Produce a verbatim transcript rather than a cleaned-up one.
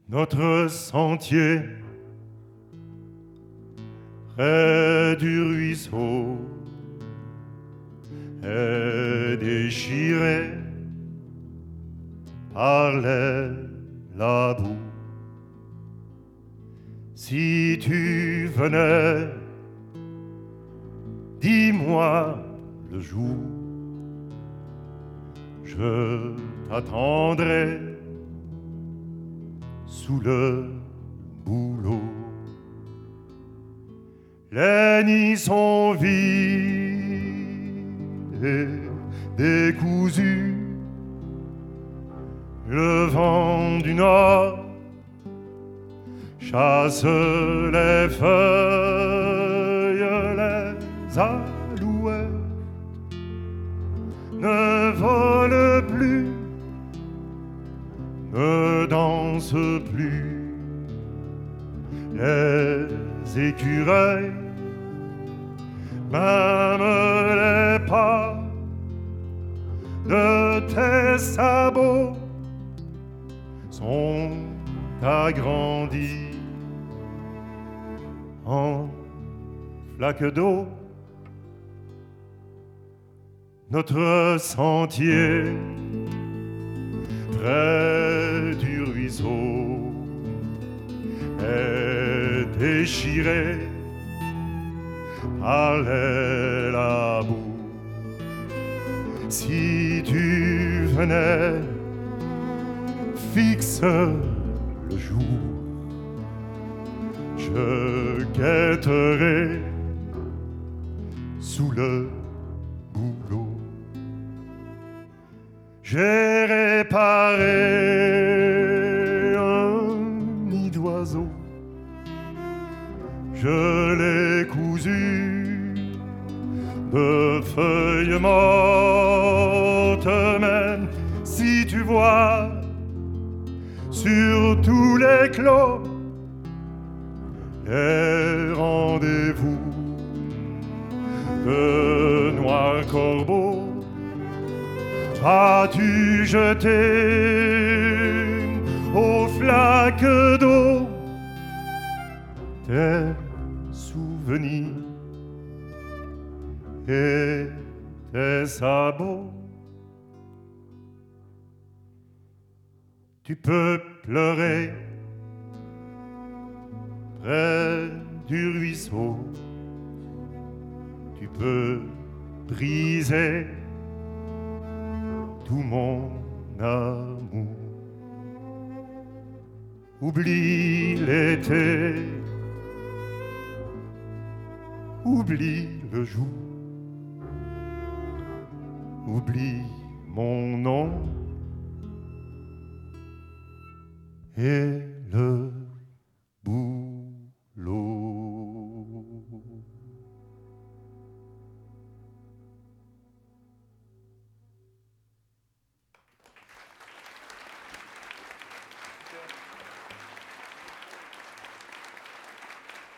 Notre sentier près du ruisseau est déchiré par les la boue. Si tu venais, dis-moi le jour, je t'attendrai sous le bouleau. Les nids sont vides et décousus. Le vent du nord chasse les feuilles, les alouettes ne volent plus, ne dansent plus. Les écureuils, même les pas de tes sabots sont agrandis en flaques d'eau. Notre sentier près du ruisseau est déchiré par les la boue. Si tu venais, fixe le jour, je guetterai sous le bouleau. J'ai réparé un nid d'oiseau, je l'ai cousu de feuilles mortes, même si tu vois sur tous les clos les rendez-vous de noirs corbeaux. As-tu jeté aux flaques d'eau tes souvenirs et tes sabots? Tu peux pleurer près du ruisseau, tu peux briser tout mon amour. Oublie l'été, oublie le jour, oublie mon nom et le